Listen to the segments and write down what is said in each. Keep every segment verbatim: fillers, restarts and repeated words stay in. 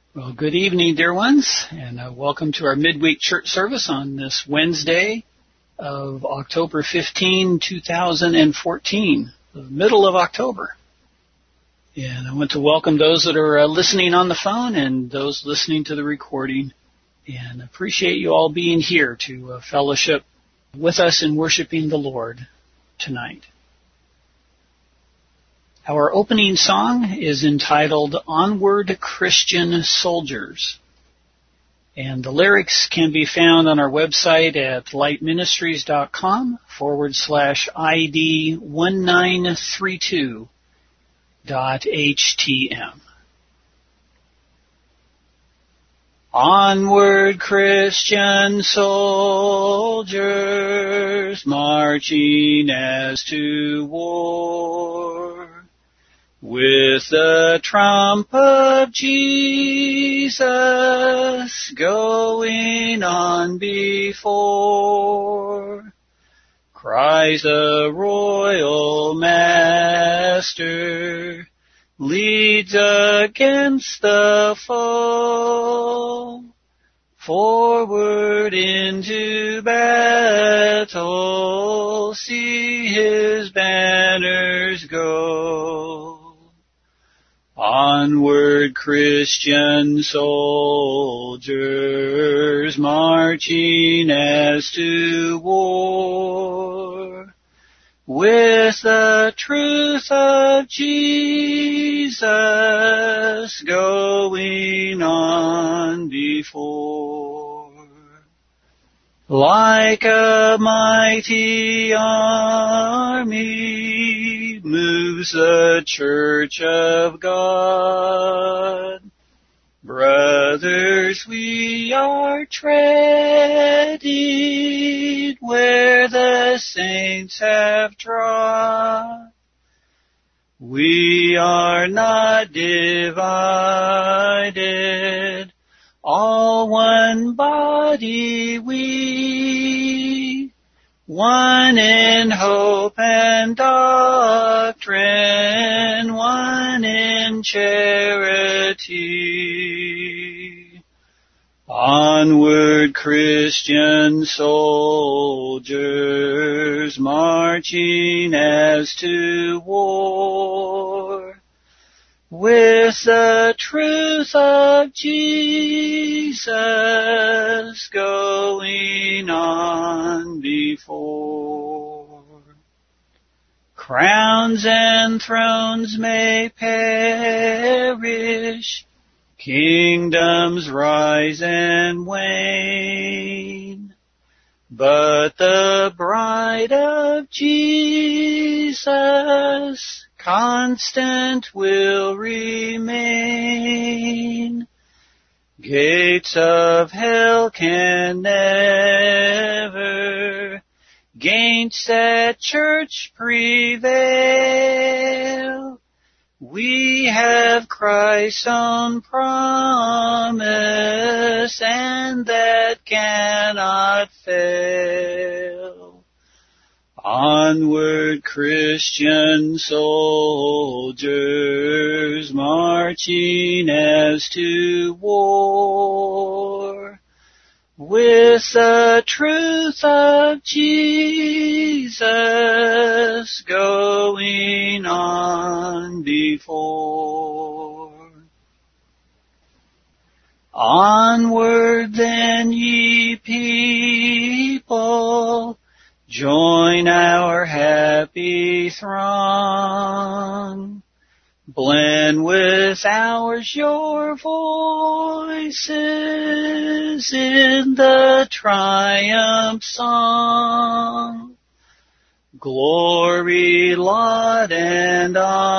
Well, good evening, dear ones, and uh, welcome to our midweek church service on this Wednesday of October fifteenth, two thousand fourteen, the middle of October. And I want to welcome those that are uh, listening on the phone and those listening to the recording, and appreciate you all being here to uh, fellowship with us in worshiping the Lord tonight. Our opening song is entitled Onward Christian Soldiers, and the lyrics can be found on our website at lightministries.com forward slash ID one nine three two dot htm. Onward Christian soldiers, marching as to war, with the trump of Jesus going on before, cries the royal master, leads against the foe, forward into battle, see his banners go. Onward Christian soldiers, marching as to war, with the truth of Jesus going on before. Like a mighty army moves the church of God. Brothers, we are treading where the saints have trod. We are not divided, all one body we, one in hope and doctrine, one in charity. Onward Christian soldiers, marching as to war, with the truth of Jesus going on before. Crowns and thrones may perish, kingdoms rise and wane, but the bride of Jesus constant will remain. Gates of hell can never 'gainst that church prevail. We have Christ's own promise, and that cannot fail. Onward Christian soldiers, marching as to war, with the truth of Jesus going on before. Onward then, ye people, join our happy throng. Blend with ours your voices in the triumph song. Glory, laud, and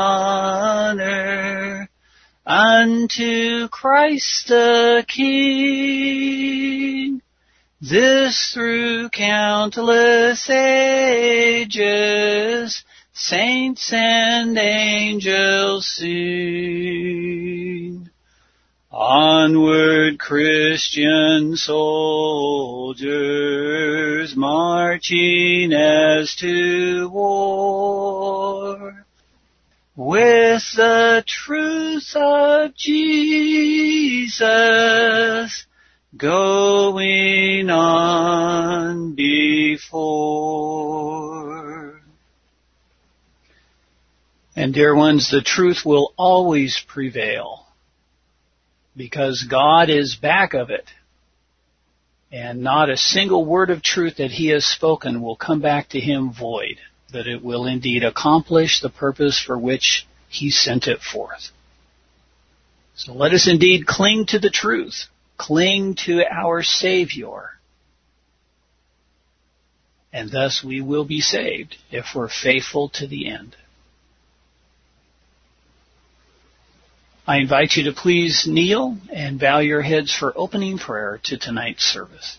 honor unto Christ the King. This through countless ages, saints and angels sing. Onward Christian soldiers, marching as to war, with the truth of Jesus Jesus, going on before. And dear ones, the truth will always prevail because God is back of it. And not a single word of truth that he has spoken will come back to him void, but it will indeed accomplish the purpose for which he sent it forth. So let us indeed cling to the truth, cling to our Savior, and thus we will be saved if we're faithful to the end. I invite you to please kneel and bow your heads for opening prayer to tonight's service.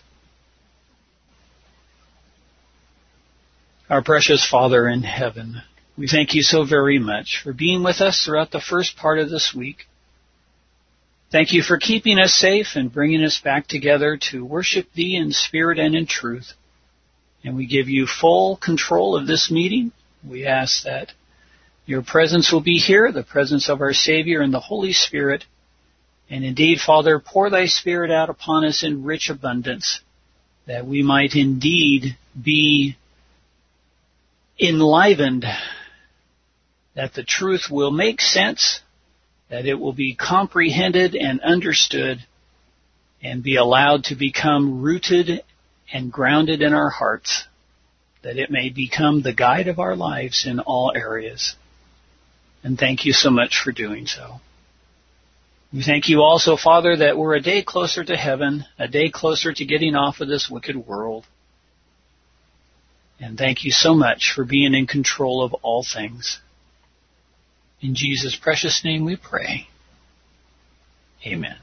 Our precious Father in heaven, we thank you so very much for being with us throughout the first part of this week. Thank you for keeping us safe and bringing us back together to worship thee in spirit and in truth. And we give you full control of this meeting. We ask that your presence will be here, the presence of our Savior and the Holy Spirit. And indeed, Father, pour thy Spirit out upon us in rich abundance, that we might indeed be enlivened, that the truth will make sense, that it will be comprehended and understood, and be allowed to become rooted and grounded in our hearts, that it may become the guide of our lives in all areas. And thank you so much for doing so. We thank you also, Father, that we're a day closer to heaven, a day closer to getting off of this wicked world. And thank you so much for being in control of all things. In Jesus' precious name we pray. Amen.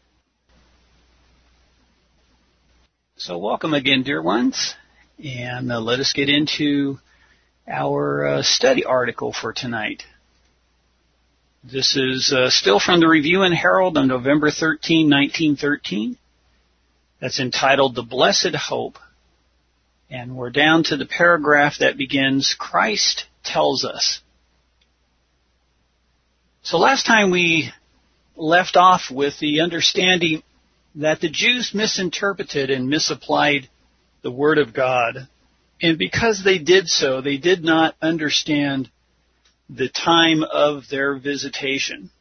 So welcome again, dear ones. And uh, let us get into our uh, study article for tonight. This is uh, still from the Review and Herald on November thirteenth, nineteen thirteen. That's entitled The Blessed Hope. And we're down to the paragraph that begins, Christ tells us. So last time we left off with the understanding that the Jews misinterpreted and misapplied the Word of God. And because they did so, they did not understand the time of their visitation.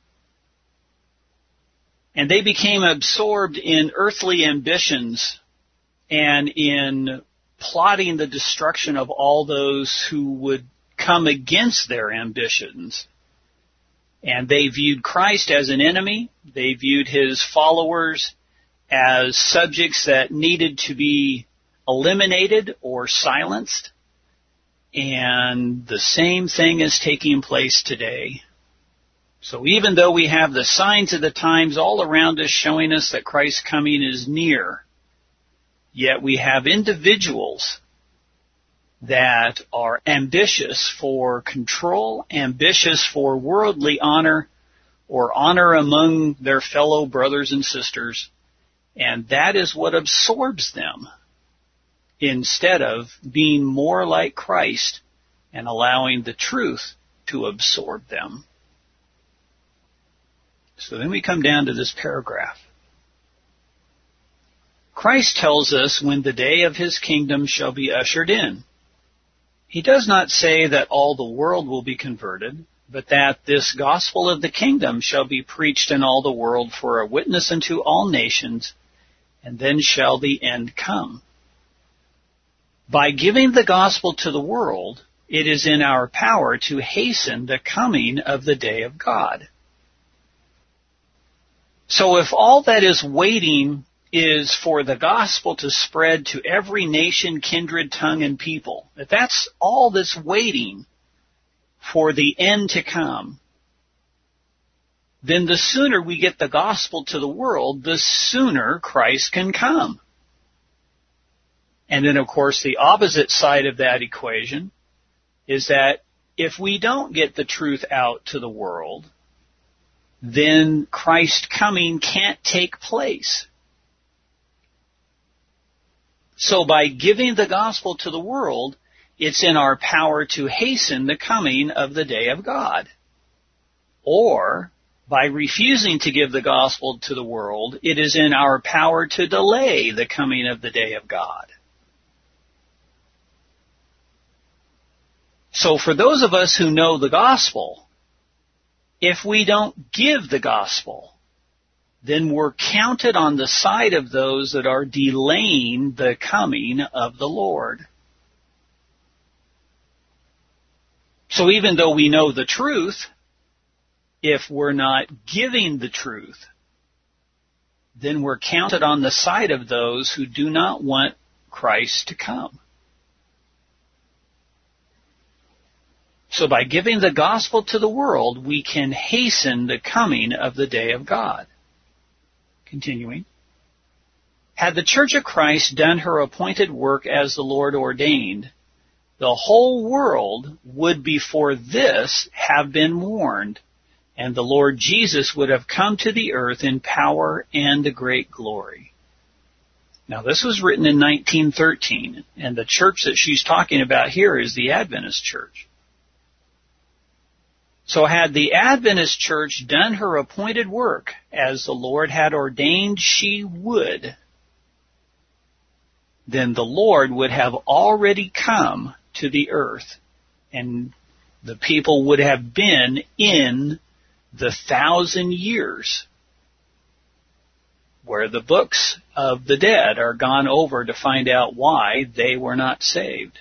And they became absorbed in earthly ambitions and in plotting the destruction of all those who would come against their ambitions. And they viewed Christ as an enemy. They viewed his followers as subjects that needed to be eliminated or silenced. And the same thing is taking place today. So even though we have the signs of the times all around us showing us that Christ's coming is near, yet we have individuals that are ambitious for control, ambitious for worldly honor, or honor among their fellow brothers and sisters, and that is what absorbs them, instead of being more like Christ and allowing the truth to absorb them. So then we come down to this paragraph. Christ tells us when the day of his kingdom shall be ushered in. He does not say that all the world will be converted, but that this gospel of the kingdom shall be preached in all the world for a witness unto all nations, and then shall the end come. By giving the gospel to the world, it is in our power to hasten the coming of the day of God. So if all that is waiting is for the gospel to spread to every nation, kindred, tongue, and people, if that's all that's waiting for the end to come, then the sooner we get the gospel to the world, the sooner Christ can come. And then, of course, the opposite side of that equation is that if we don't get the truth out to the world, then Christ's coming can't take place. So by giving the gospel to the world, it's in our power to hasten the coming of the day of God. Or By refusing to give the gospel to the world, it is in our power to delay the coming of the day of God. So for those of us who know the gospel, if we don't give the gospel, then we're counted on the side of those that are delaying the coming of the Lord. So even though we know the truth, if we're not giving the truth, then we're counted on the side of those who do not want Christ to come. So by giving the gospel to the world, we can hasten the coming of the day of God. Continuing. Had the Church of Christ done her appointed work as the Lord ordained, the whole world would before this have been warned, and the Lord Jesus would have come to the earth in power and great glory. Now this was written in nineteen thirteen, and the church that she's talking about here is the Adventist church. So had the Adventist church done her appointed work as the Lord had ordained she would, then the Lord would have already come to the earth, and the people would have been in the thousand years where the books of the dead are gone over to find out why they were not saved.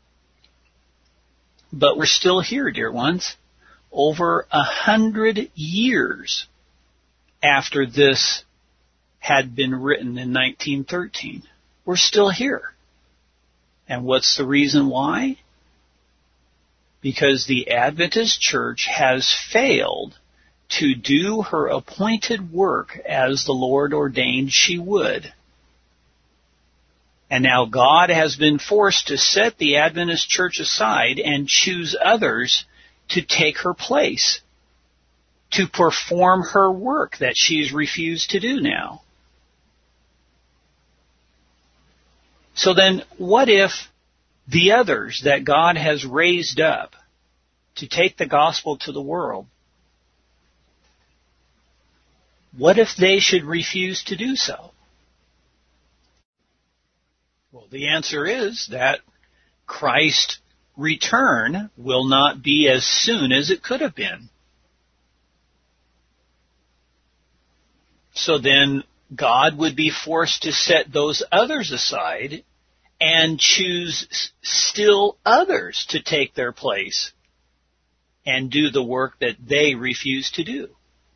But we're still here, dear ones, over a hundred years after this had been written in nineteen thirteen. We're still here. And what's the reason why? Because the Adventist church has failed to do her appointed work as the Lord ordained she would. And now God has been forced to set the Adventist church aside and choose others to take her place, to perform her work that she's refused to do now. So then, what if the others that God has raised up to take the gospel to the world, what if they should refuse to do so? Well, the answer is that Christ's return will not be as soon as it could have been. So then God would be forced to set those others aside and choose still others to take their place and do the work that they refuse to do.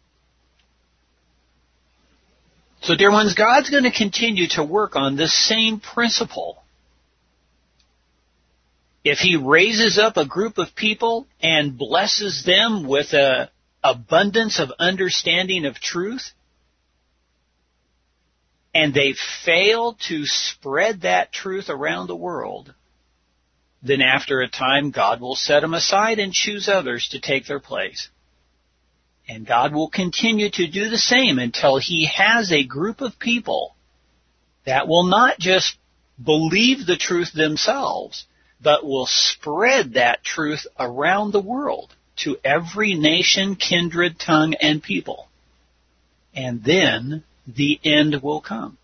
So, dear ones, God's going to continue to work on this same principle. If He raises up a group of people and blesses them with an abundance of understanding of truth, and they fail to spread that truth around the world, then after a time God will set them aside and choose others to take their place. And God will continue to do the same until He has a group of people that will not just believe the truth themselves, but will spread that truth around the world to every nation, kindred, tongue, and people. And then the end will come.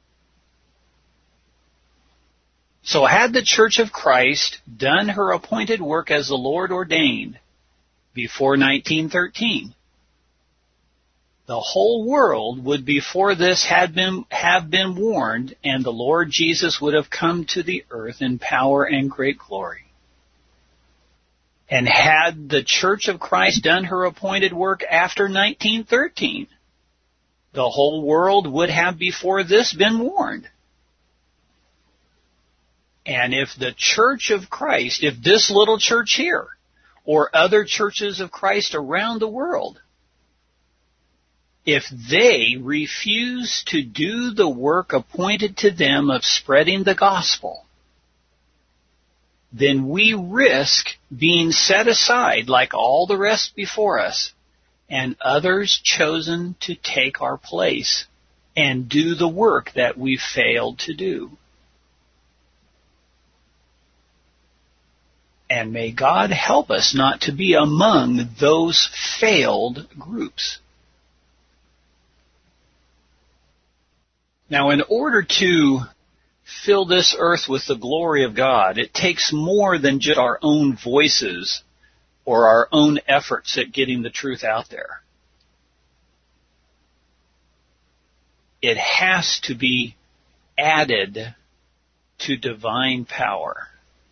So had the Church of Christ done her appointed work as the Lord ordained before nineteen thirteen, the whole world would before this had been have been warned, and the Lord Jesus would have come to the earth in power and great glory. And had the Church of Christ done her appointed work after nineteen thirteen, the whole world would have before this been warned. And if the Church of Christ, if this little church here, or other churches of Christ around the world, if they refuse to do the work appointed to them of spreading the gospel, then we risk being set aside like all the rest before us, and others chosen to take our place and do the work that we failed to do. And may God help us not to be among those failed groups. Now, in order to fill this earth with the glory of God, it takes more than just our own voices or our own efforts at getting the truth out there. It has to be added to divine power.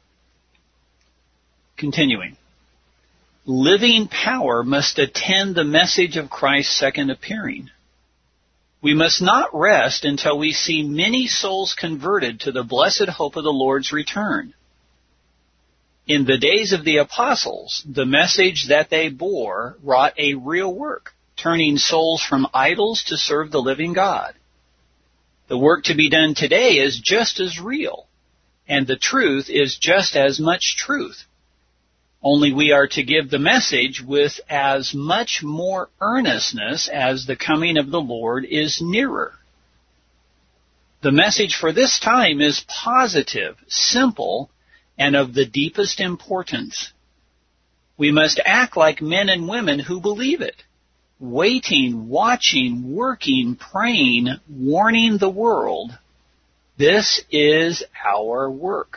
Continuing. Living power must attend the message of Christ's second appearing. We must not rest until we see many souls converted to the blessed hope of the Lord's return. In the days of the apostles, the message that they bore wrought a real work, turning souls from idols to serve the living God. The work to be done today is just as real, and the truth is just as much truth. Only we are to give the message with as much more earnestness as the coming of the Lord is nearer. The message for this time is positive, simple, and of the deepest importance. We must act like men and women who believe it, waiting, watching, working, praying, warning the world. This is our work.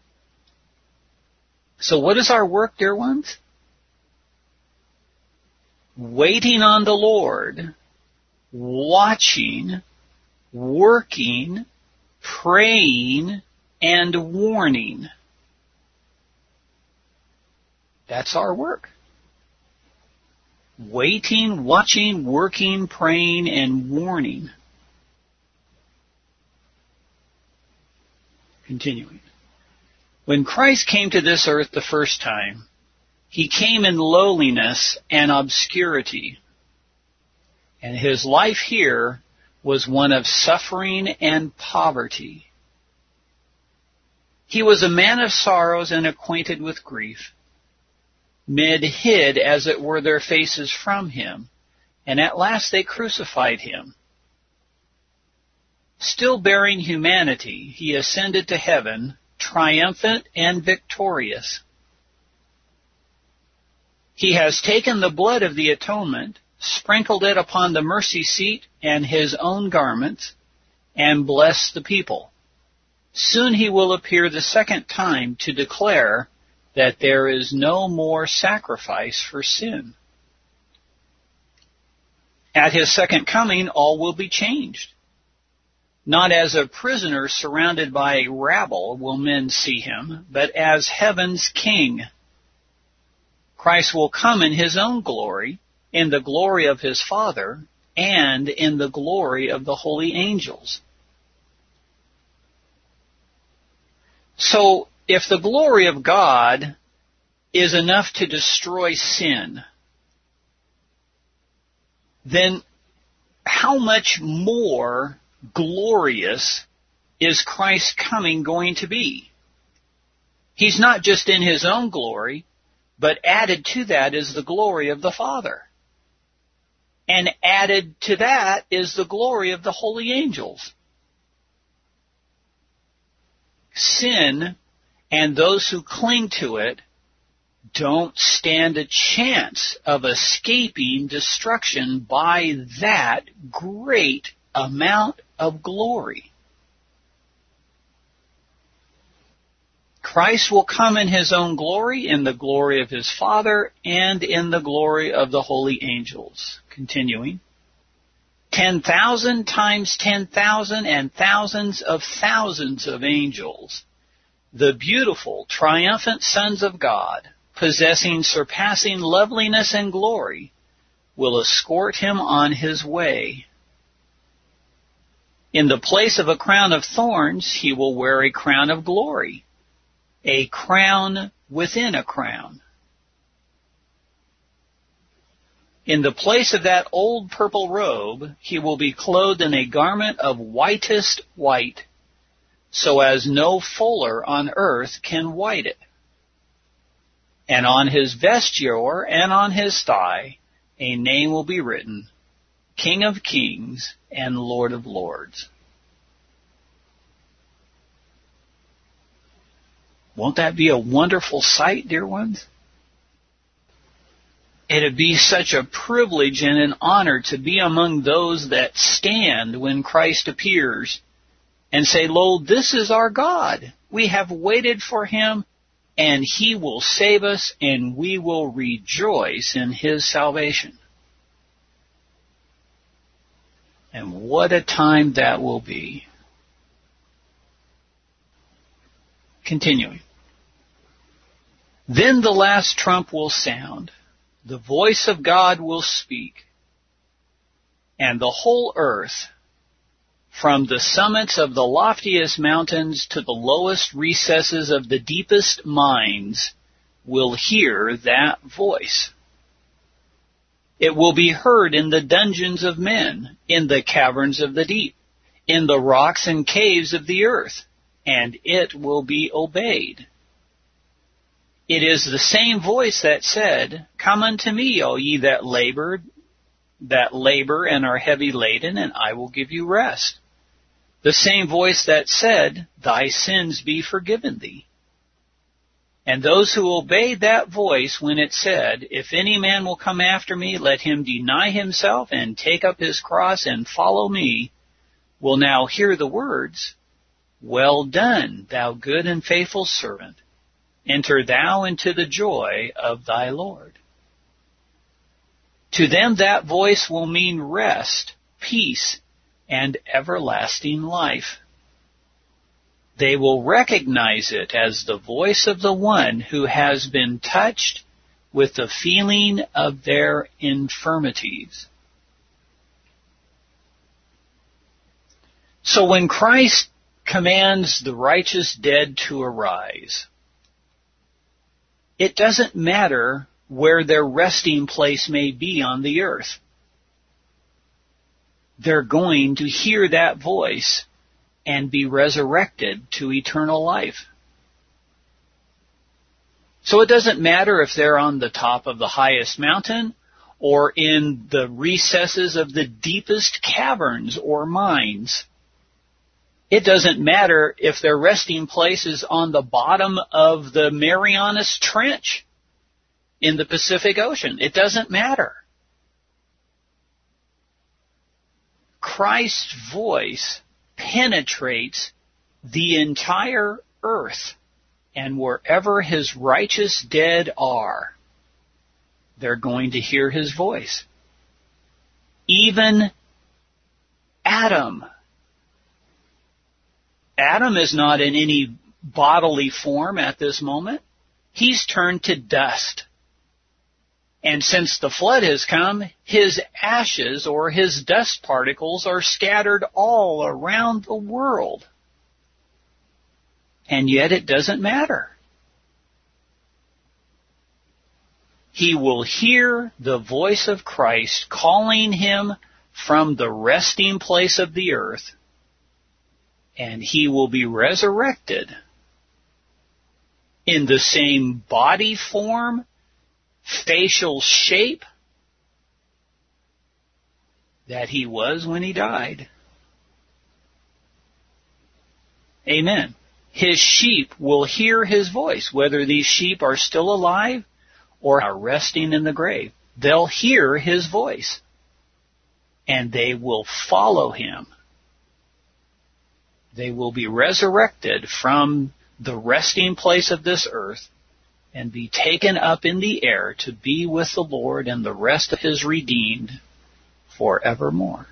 So what is our work, dear ones? Waiting on the Lord, watching, working, praying, and warning. That's our work. Waiting, watching, working, praying, and warning. Continuing. When Christ came to this earth the first time, he came in lowliness and obscurity. And his life here was one of suffering and poverty. He was a man of sorrows and acquainted with grief. Men hid, as it were, their faces from him, and at last they crucified him. Still bearing humanity, he ascended to heaven, triumphant and victorious. He has taken the blood of the atonement, sprinkled it upon the mercy seat and his own garments, and blessed the people. Soon he will appear the second time to declare that there is no more sacrifice for sin. At his second coming, all will be changed. Not as a prisoner surrounded by a rabble will men see him, but as heaven's king. Christ will come in his own glory, in the glory of his Father, and in the glory of the holy angels. So, if the glory of God is enough to destroy sin, then how much more glorious is Christ's coming going to be? He's not just in his own glory, but added to that is the glory of the Father. And added to that is the glory of the holy angels. Sin and those who cling to it don't stand a chance of escaping destruction by that great amount of glory. Christ will come in his own glory, in the glory of his Father, and in the glory of the holy angels. Continuing. Ten thousand times ten thousand and thousands of thousands of angels, the beautiful, triumphant sons of God, possessing surpassing loveliness and glory, will escort him on his way. In the place of a crown of thorns, he will wear a crown of glory, a crown within a crown. In the place of that old purple robe, he will be clothed in a garment of whitest white, so as no fuller on earth can white it. And on his vesture and on his thigh, a name will be written, King of Kings and Lord of Lords. Won't that be a wonderful sight, dear ones? It'd be such a privilege and an honor to be among those that stand when Christ appears and say, "Lo, this is our God. We have waited for him, and he will save us, and we will rejoice in his salvation." And what a time that will be. Continuing. Then the last trump will sound. The voice of God will speak, and the whole earth, from the summits of the loftiest mountains to the lowest recesses of the deepest mines, will hear that voice. It will be heard in the dungeons of men, in the caverns of the deep, in the rocks and caves of the earth, and it will be obeyed. It is the same voice that said, "Come unto me, all ye that labor, that labor and are heavy laden, and I will give you rest." The same voice that said, "Thy sins be forgiven thee." And those who obeyed that voice when it said, "If any man will come after me, let him deny himself and take up his cross and follow me," will now hear the words, "Well done, thou good and faithful servant. Enter thou into the joy of thy Lord." To them that voice will mean rest, peace, and everlasting life. They will recognize it as the voice of the one who has been touched with the feeling of their infirmities. So when Christ commands the righteous dead to arise, it doesn't matter where their resting place may be on the earth. They're going to hear that voice and be resurrected to eternal life. So it doesn't matter if they're on the top of the highest mountain or in the recesses of the deepest caverns or mines. It doesn't matter if their resting place is on the bottom of the Marianas Trench in the Pacific Ocean. It doesn't matter. Christ's voice penetrates the entire earth, and wherever his righteous dead are, they're going to hear his voice. Even Adam. Adam is not in any bodily form at this moment. He's turned to dust. And since the flood has come, his ashes or his dust particles are scattered all around the world. And yet it doesn't matter. He will hear the voice of Christ calling him from the resting place of the earth, and he will be resurrected in the same body form, facial shape that he was when he died. Amen. His sheep will hear his voice, whether these sheep are still alive or are resting in the grave. They'll hear his voice, and they will follow him. They will be resurrected from the resting place of this earth and be taken up in the air to be with the Lord and the rest of his redeemed forevermore.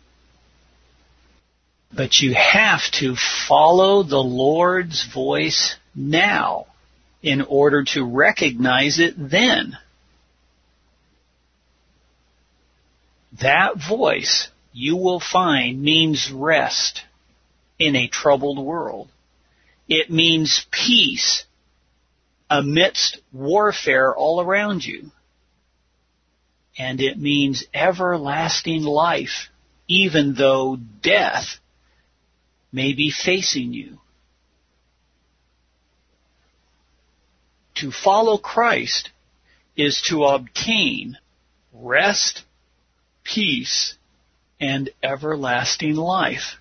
But you have to follow the Lord's voice now in order to recognize it then. That voice, you will find, means rest in a troubled world. It means peace amidst warfare all around you. And it means everlasting life, even though death may be facing you. To follow Christ is to obtain rest, peace, and everlasting life.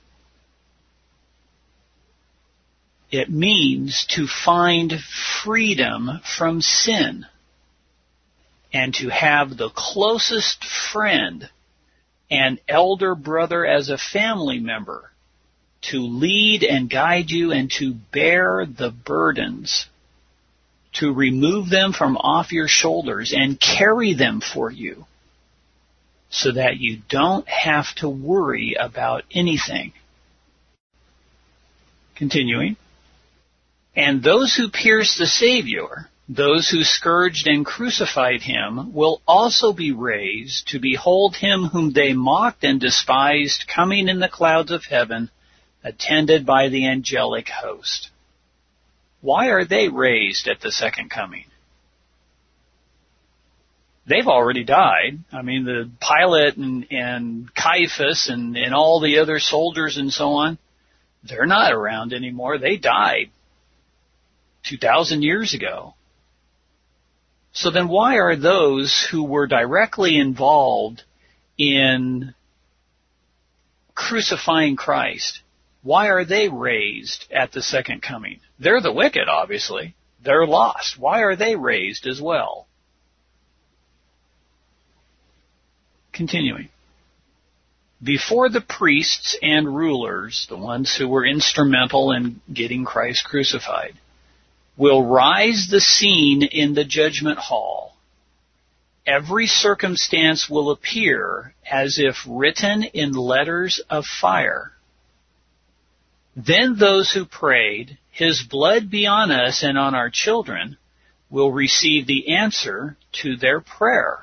It means to find freedom from sin. and to have the closest friend and elder brother as a family member to lead and guide you and to bear the burdens, to remove them from off your shoulders and carry them for you so that you don't have to worry about anything. Continuing. And those who pierced the Savior, those who scourged and crucified him, will also be raised to behold him whom they mocked and despised coming in the clouds of heaven, attended by the angelic host. Why are they raised at the second coming? They've already died. I mean, the Pilate and, and Caiaphas and, and all the other soldiers and so on, they're not around anymore. They died two thousand years ago. So then why are those who were directly involved in crucifying Christ, why are they raised at the second coming? They're the wicked, obviously. They're lost. Why are they raised as well? Continuing. Before the priests and rulers, the ones who were instrumental in getting Christ crucified, will rise the scene in the judgment hall, every circumstance will appear as if written in letters of fire. Then those who prayed, "His blood be on us and on our children," will receive the answer to their prayer.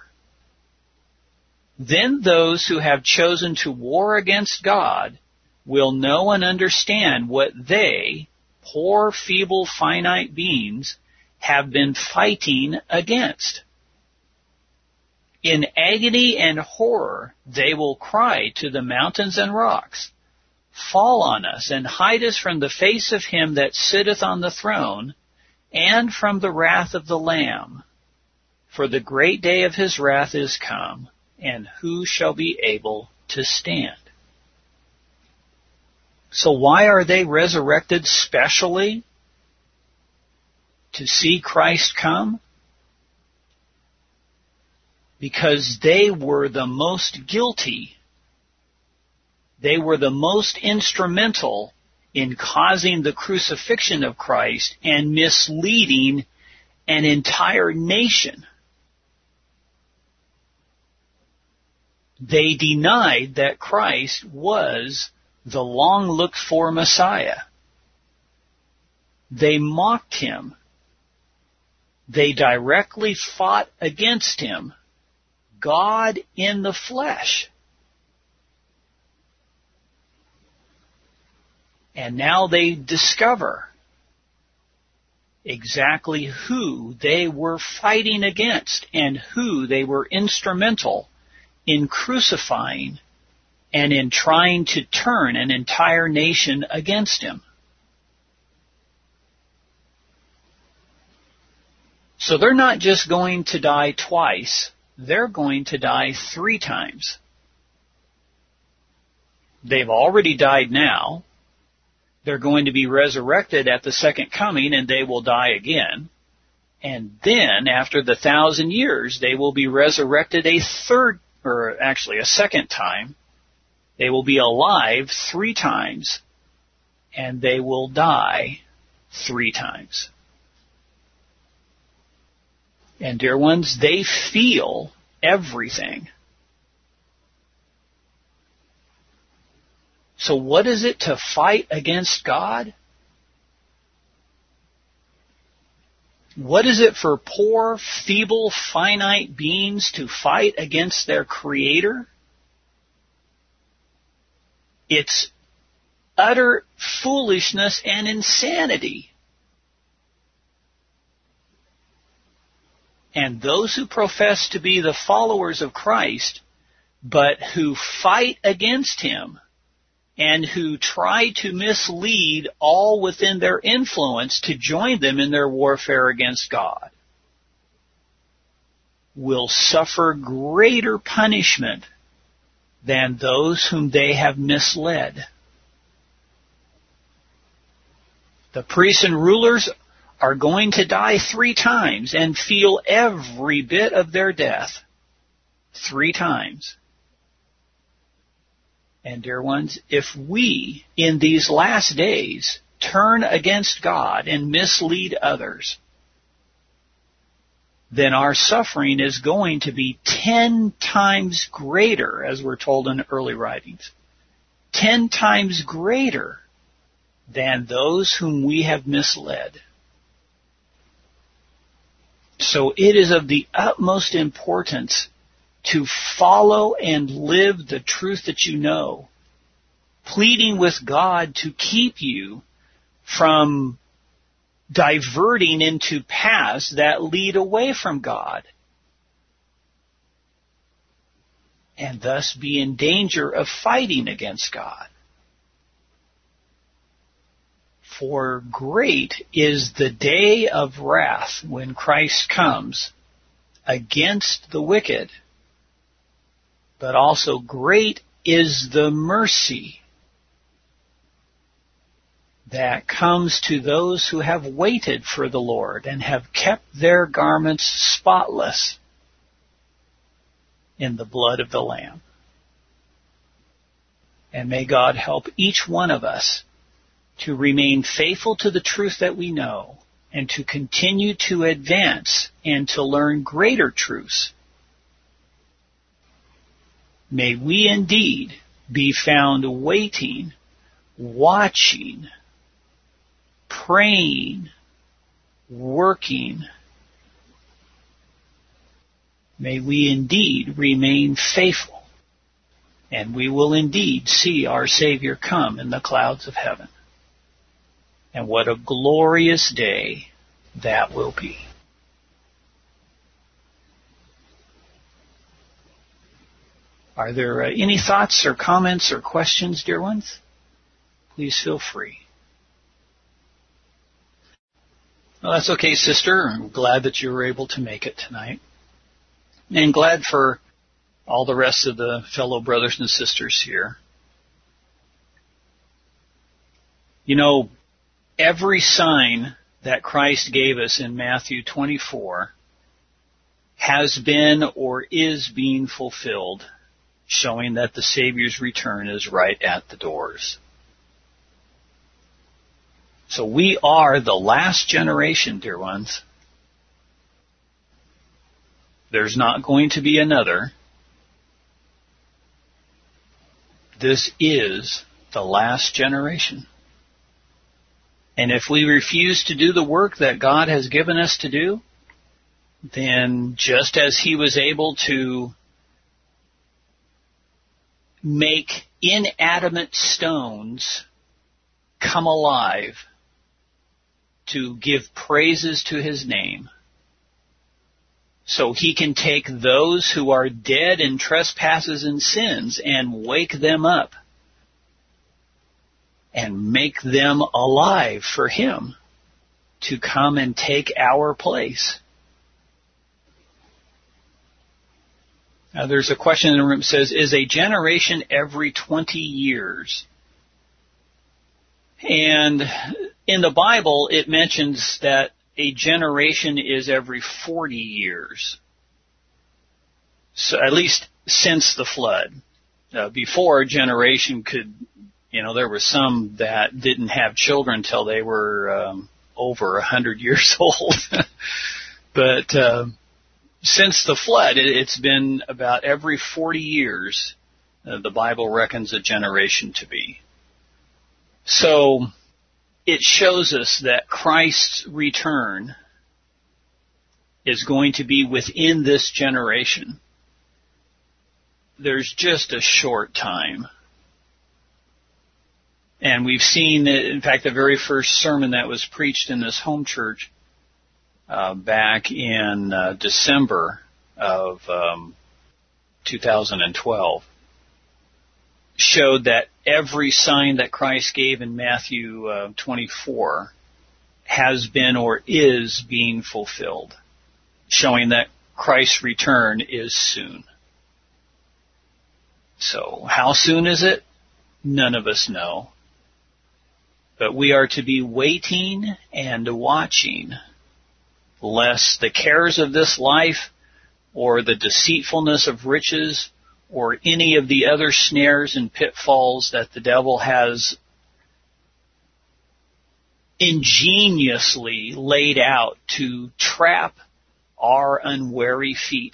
Then those who have chosen to war against God will know and understand what they, poor, feeble, finite beings, have been fighting against. In agony and horror, they will cry to the mountains and rocks, "Fall on us and hide us from the face of him that sitteth on the throne and from the wrath of the Lamb. For the great day of his wrath is come, and who shall be able to stand?" So why are they resurrected specially? To see Christ come? Because they were the most guilty. They were the most instrumental in causing the crucifixion of Christ and misleading an entire nation. They denied that Christ was the long-looked-for Messiah. They mocked him. They directly fought against him, God in the flesh. And now they discover exactly who they were fighting against and who they were instrumental in crucifying and in trying to turn an entire nation against him. So they're not just going to die twice, they're going to die three times. They've already died now. They're going to be resurrected at the second coming, and they will die again. And then, after the thousand years, they will be resurrected a third, or actually a second time. They will be alive three times, and they will die three times. And dear ones, they feel everything. So what is it to fight against God? What is it for poor, feeble, finite beings to fight against their Creator? It's utter foolishness and insanity. And those who profess to be the followers of Christ, but who fight against him, and who try to mislead all within their influence to join them in their warfare against God, will suffer greater punishment than those whom they have misled. The priests and rulers are going to die three times and feel every bit of their death three times. And dear ones, if we in these last days turn against God and mislead others, then our suffering is going to be ten times greater, as we're told in early writings. Ten times greater than those whom we have misled. So it is of the utmost importance to follow and live the truth that you know, pleading with God to keep you from diverting into paths that lead away from God, and thus be in danger of fighting against God. For great is the day of wrath when Christ comes against the wicked, but also great is the mercy that comes to those who have waited for the Lord and have kept their garments spotless in the blood of the Lamb. And may God help each one of us to remain faithful to the truth that we know and to continue to advance and to learn greater truths. May we indeed be found waiting, watching, praying, working. May we indeed remain faithful, and we will indeed see our Savior come in the clouds of heaven. And what a glorious day that will be. Are there uh, any thoughts or comments or questions, dear ones? Please feel free. Well, that's okay, sister. I'm glad that you were able to make it tonight. And glad for all the rest of the fellow brothers and sisters here. You know, every sign that Christ gave us in Matthew twenty-four has been or is being fulfilled, showing that the Savior's return is right at the doors. So we are the last generation, dear ones. There's not going to be another. This is the last generation. And if we refuse to do the work that God has given us to do, then just as He was able to make inanimate stones come alive to give praises to His name, so He can take those who are dead in trespasses and sins and wake them up and make them alive for Him to come and take our place. Now, there's a question in the room that says, is a generation every twenty years? And in the Bible, it mentions that a generation is every forty years. So at least since the flood. Uh, before, a generation could, you know, there were some that didn't have children till they were um, over one hundred years old. But uh, since the flood, it, it's been about every forty years uh, the Bible reckons a generation to be. So it shows us that Christ's return is going to be within this generation. There's just a short time. And we've seen, in fact, the very first sermon that was preached in this home church uh, back in uh, December of um, two thousand twelve showed that every sign that Christ gave in Matthew uh, twenty-four has been or is being fulfilled, showing that Christ's return is soon. So how soon is it? None of us know. but we are to be waiting and watching, lest the cares of this life or the deceitfulness of riches or any of the other snares and pitfalls that the devil has ingeniously laid out to trap our unwary feet.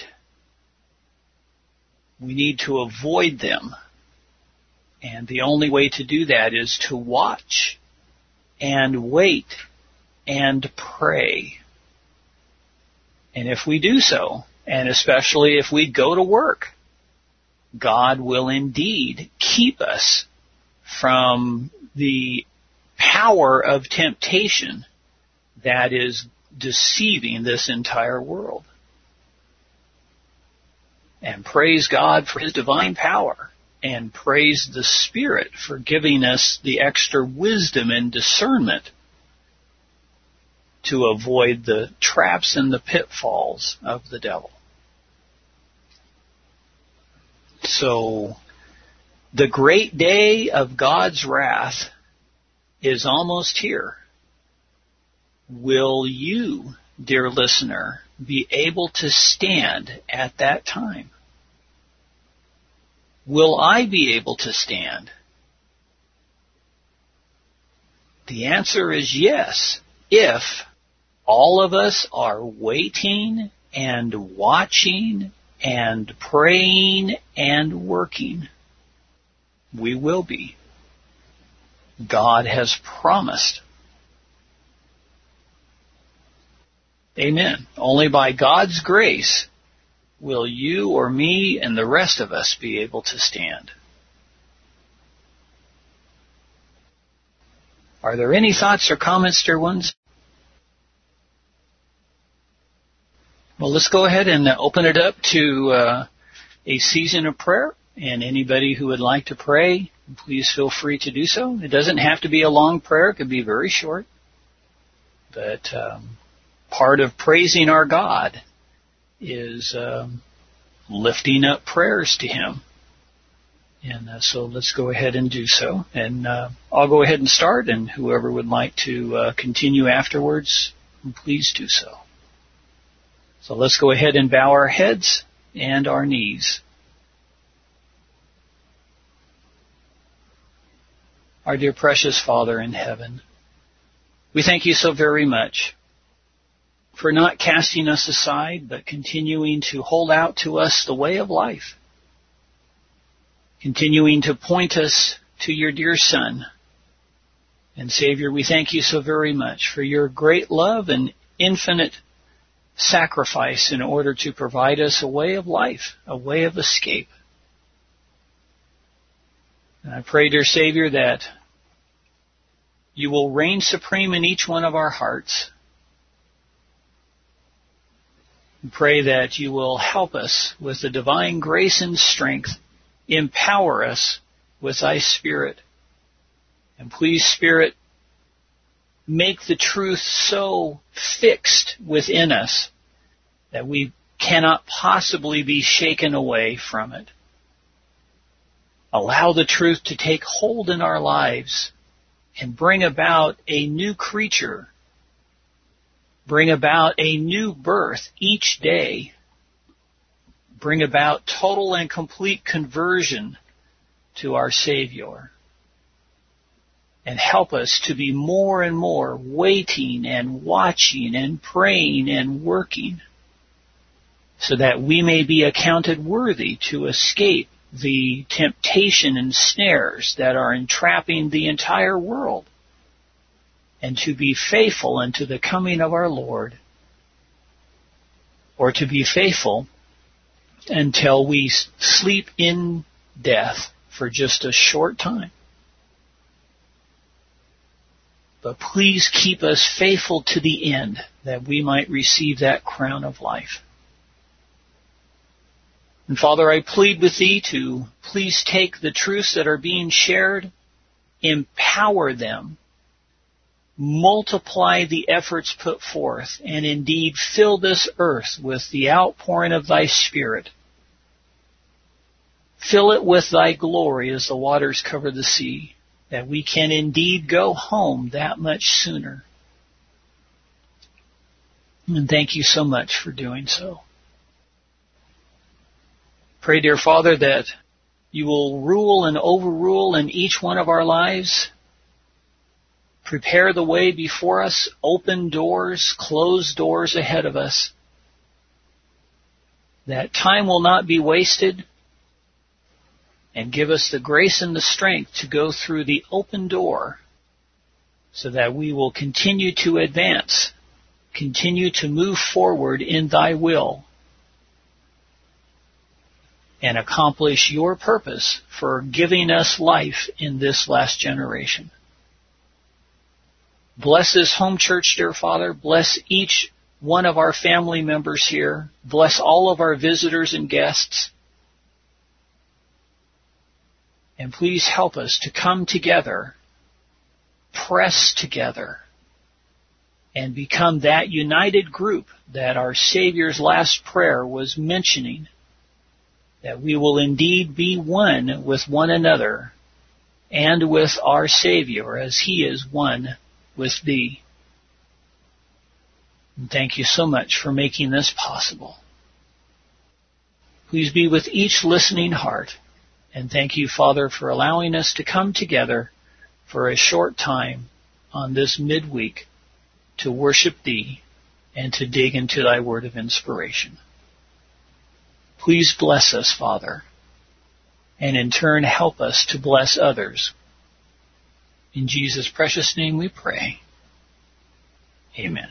We need to avoid them. And the only way to do that is to watch and wait and pray. And if we do so, and especially if we go to work, God will indeed keep us from the power of temptation that is deceiving this entire world. And praise God for His divine power, and praise the Spirit for giving us the extra wisdom and discernment to avoid the traps and the pitfalls of the devil. So, the great day of God's wrath is almost here. Will you, dear listener, be able to stand at that time? Will I be able to stand? The answer is yes, if all of us are waiting and watching and praying and working. We will be. God has promised. Amen. Only by God's grace will you or me and the rest of us be able to stand. Are there any thoughts or comments, dear ones? Well, let's go ahead and open it up to uh, a season of prayer. And anybody who would like to pray, please feel free to do so. It doesn't have to be a long prayer. It could be very short. But um, part of praising our God is um, lifting up prayers to Him. And uh, so let's go ahead and do so. And uh, I'll go ahead and start, and whoever would like to uh, continue afterwards, please do so. So let's go ahead and bow our heads and our knees. Our dear precious Father in heaven, we thank You so very much for not casting us aside, but continuing to hold out to us the way of life, continuing to point us to Your dear Son. And Savior, we thank You so very much for Your great love and infinite sacrifice in order to provide us a way of life, a way of escape. And I pray, dear Savior, that You will reign supreme in each one of our hearts. And pray that You will help us with the divine grace and strength, empower us with Thy Spirit. And please, Spirit, make the truth so fixed within us that we cannot possibly be shaken away from it. Allow the truth to take hold in our lives and bring about a new creature, bring about a new birth each day, bring about total and complete conversion to our Savior. And help us to be more and more waiting and watching and praying and working, so that we may be accounted worthy to escape the temptation and snares that are entrapping the entire world, and to be faithful unto the coming of our Lord, or to be faithful until we sleep in death for just a short time. But please keep us faithful to the end, that we might receive that crown of life. And Father, I plead with Thee to please take the truths that are being shared, empower them, multiply the efforts put forth, and indeed fill this earth with the outpouring of Thy Spirit. Fill it with Thy glory as the waters cover the sea. that we can indeed go home that much sooner. And thank you so much for doing so. Pray, dear Father, that you will rule and overrule in each one of our lives. Prepare the way before us, open doors, close doors ahead of us. That time will not be wasted, and give us the grace and the strength to go through the open door so that we will continue to advance, continue to move forward in thy will, and accomplish your purpose for giving us life in this last generation. Bless this home church, dear Father. Bless each one of our family members here. Bless all of our visitors and guests. And please help us to come together, press together, and become that united group that our Savior's last prayer was mentioning, that we will indeed be one with one another and with our Savior as He is one with Thee. And thank you so much for making this possible. Please be with each listening heart. And thank you, Father, for allowing us to come together for a short time on this midweek to worship Thee and to dig into Thy word of inspiration. Please bless us, Father, and in turn help us to bless others. In Jesus' precious name we pray. Amen.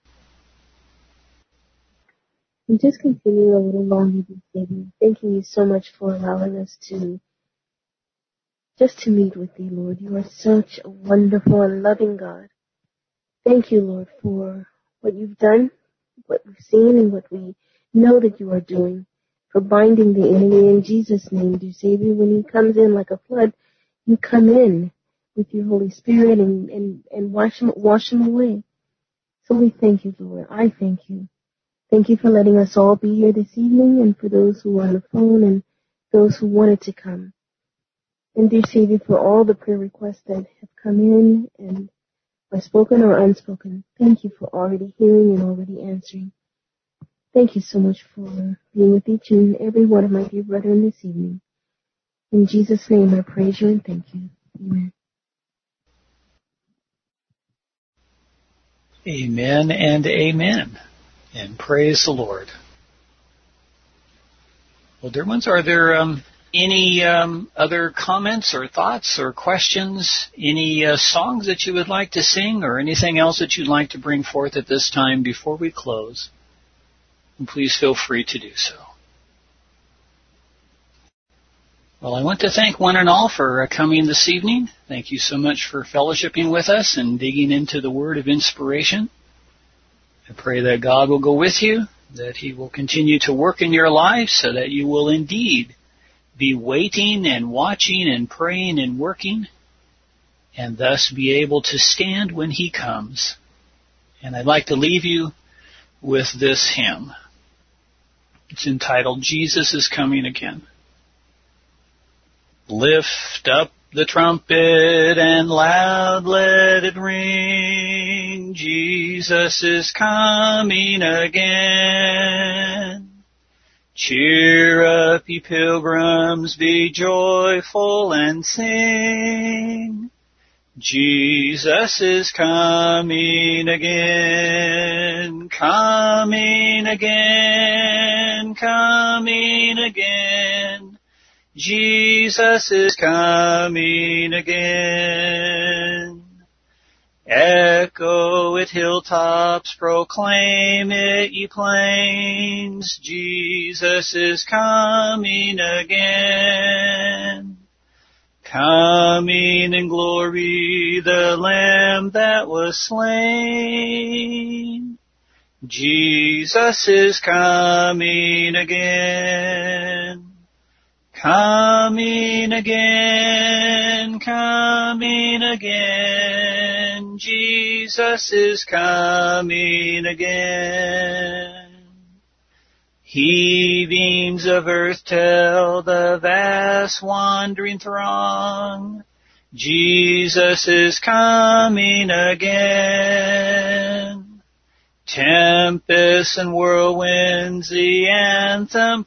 And just continue a little longer, David. Thanking you so much for allowing us to just to meet with Thee, Lord. You are such a wonderful and loving God. Thank you, Lord, for what You've done, what we've seen, and what we know that You are doing, for binding the enemy in Jesus' name, dear Savior. When He comes in like a flood, You come in with Your Holy Spirit and, and, and wash him, wash him away. So we thank You, Lord. I thank You. Thank You for letting us all be here this evening, and for those who are on the phone and those who wanted to come. And dear Savior, for all the prayer requests that have come in and are spoken or unspoken, thank You for already hearing and already answering. Thank You so much for being with each and every one of my dear brethren this evening. In Jesus' name I praise You and thank You. Amen. Amen and amen. And praise the Lord. Well, dear ones, are there um, any um, other comments or thoughts or questions? Any uh, songs that you would like to sing or anything else that you'd like to bring forth at this time before we close? And please feel free to do so. Well, I want to thank one and all for uh, coming this evening. Thank you so much for fellowshipping with us and digging into the word of inspiration. I pray that God will go with you, that He will continue to work in your life so that you will indeed be waiting and watching and praying and working, and thus be able to stand when He comes. And I'd like to leave you with this hymn. It's entitled, Jesus is Coming Again. Lift up the trumpet and loud let it ring. Jesus is coming again. Cheer up, ye pilgrims, be joyful and sing. Jesus is coming again, coming again, coming again. Jesus is coming again. Echo it, hilltops, proclaim it, ye plains. Jesus is coming again. Coming in glory, the Lamb that was slain. Jesus is coming again. Coming again, coming again, Jesus is coming again. Heavings of earth tell the vast wandering throng, Jesus is coming again. Tempests and whirlwinds the anthem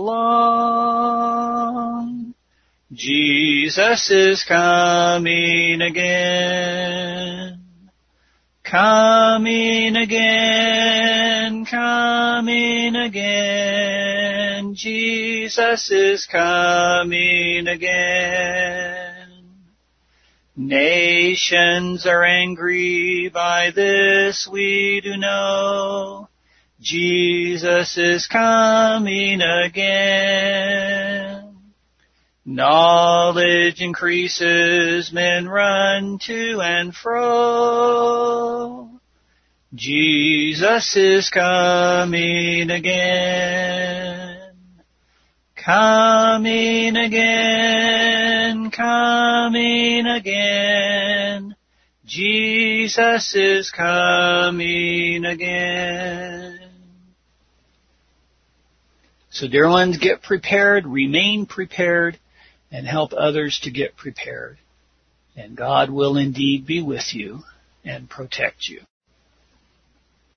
prolong. Jesus is coming again. Coming again, coming again. Jesus is coming again. Nations are angry, by this we do know. Jesus is coming again. Knowledge increases, men run to and fro. Jesus is coming again. Coming again, coming again. Jesus is coming again. So dear ones, get prepared, remain prepared, and help others to get prepared. And God will indeed be with you and protect you.